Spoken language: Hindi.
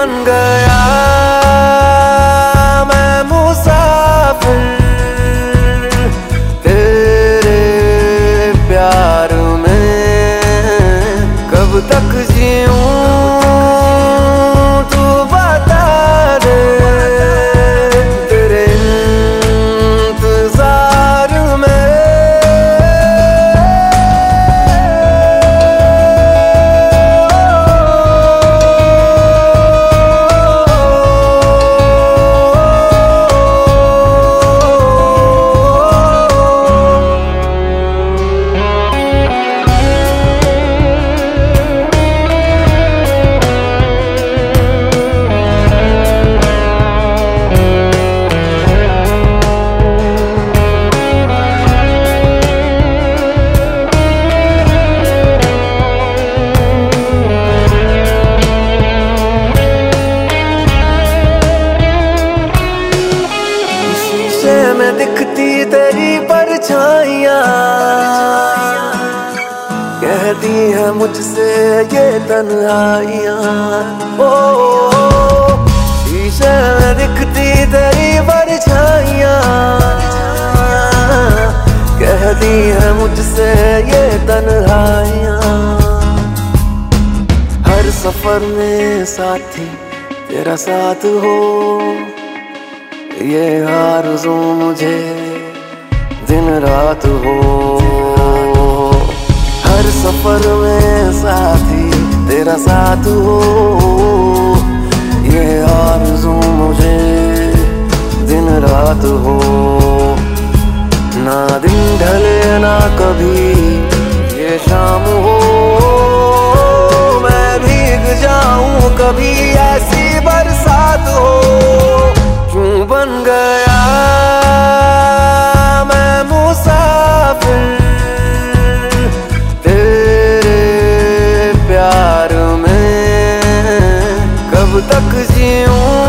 बन गया मैं मुसाफिर तेरे प्यार में, कब तक जीऊं तू बता दे, तेरे इंतजार में। में दिखती तेरी परछाइयाँ कहती है मुझसे ये तन्हाइयाँ। ओ शीशे में दिखती तेरी परछाइयाँ कहती है मुझसे ये तन्हाइयाँ। हर सफर में साथी तेरा साथ हो, ये आरज़ू मुझे दिन रात हो। हर सफर में साथी तेरा साथ हो, ये आरज़ू मुझे दिन रात हो। ना दिन ढले ना कभी ये शाम हो, मैं भीग जाऊं कभी ऐसी बरसात हो। क्यों बन गया मैं मुसाफिर तेरे प्यार में, कब तक जीऊं